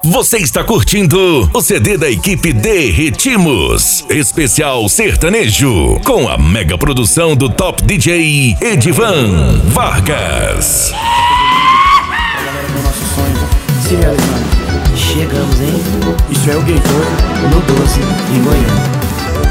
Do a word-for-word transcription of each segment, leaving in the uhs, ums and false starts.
Você está curtindo o C D da equipe Derretimos, especial sertanejo, com a mega produção do top D J Edivan Vargas. Se realizando, chegamos, hein? Isso é o Gator no doze, em Goiânia.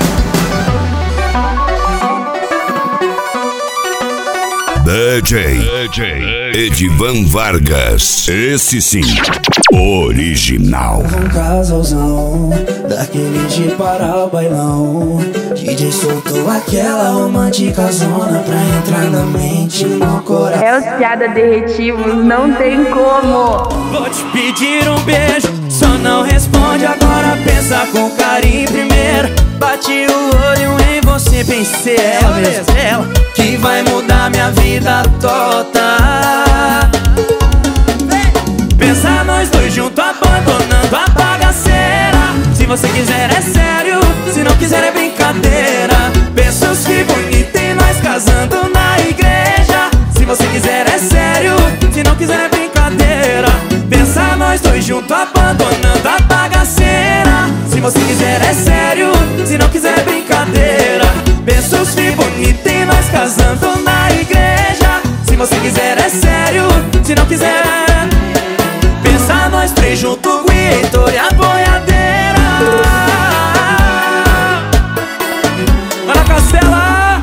D J, D J Edivan Vargas, esse sim, original. Um casalzão, daquele de parar o bailão. D J soltou aquela romântica zona pra entrar na mente e no coração. É os piada derretivos, não tem como. Vou te pedir um beijo, só não responde agora, pensa com carinho primeiro. Bati o olho em você, pensei ela mesmo, ela que vai mudar minha vida toda. Pensa nós dois juntos abandonando a bagaceira. Se você quiser é sério, se não quiser é brincadeira. Pensos que bonito e nós casando na igreja. Se você quiser é sério, se não quiser é brincadeira. Pensa nós dois juntos abandonando a bagaceira. Se você quiser é sério, se não quiser é brincadeira. Pensos que bonito e nós casando na igreja. Se você quiser é sério, se não quiser é... Pensa nós três junto, o Heitor e a boiadeira. Ana Castela.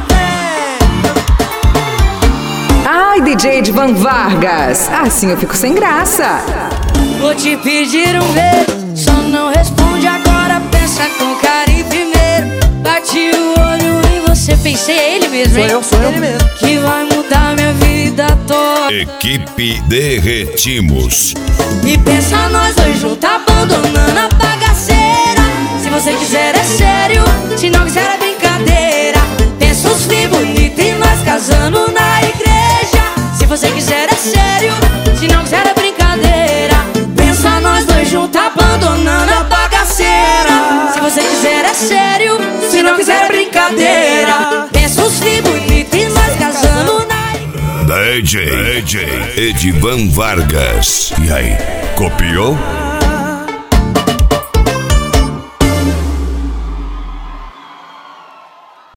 Ai, D J Edivan Vargas, assim eu fico sem graça. Vou te pedir um beijo, só não responde agora, pensa com carinho primeiro. Bati o olho em você, pensei é ele mesmo, hein? Sou eu, sou eu mesmo. Que vai mudar minha vida toda. Equipe Derretimos. E pensa nós dois juntos abandonando a bagaceira. Se você quiser é sério, se não quiser é brincadeira. Pensa os filhos bonitos e nós casando na igreja. Se você quiser é sério, se não quiser é brincadeira. Pensa nós dois juntos abandonando a bagaceira. Se você quiser é sério, se não quiser é brincadeira. Pensa os filhos bonitos e nós casando na igreja. D J, D J Edivan Vargas. E aí, copiou?